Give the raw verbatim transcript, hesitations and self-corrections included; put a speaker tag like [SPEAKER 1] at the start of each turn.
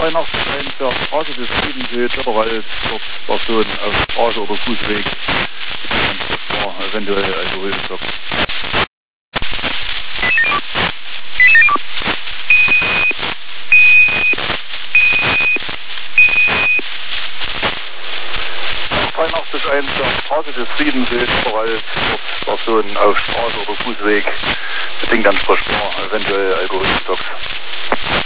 [SPEAKER 1] Weihnachtsverein der Straße des Friedens überall dort Personen auf Straße oder Fußweg war eventuell Alkoholstoff. Weihnachtsverein der Straße des Friedens überall dort Personen auf Straße oder Fußweg bedingt an Verspar eventuell Alkoholstoff.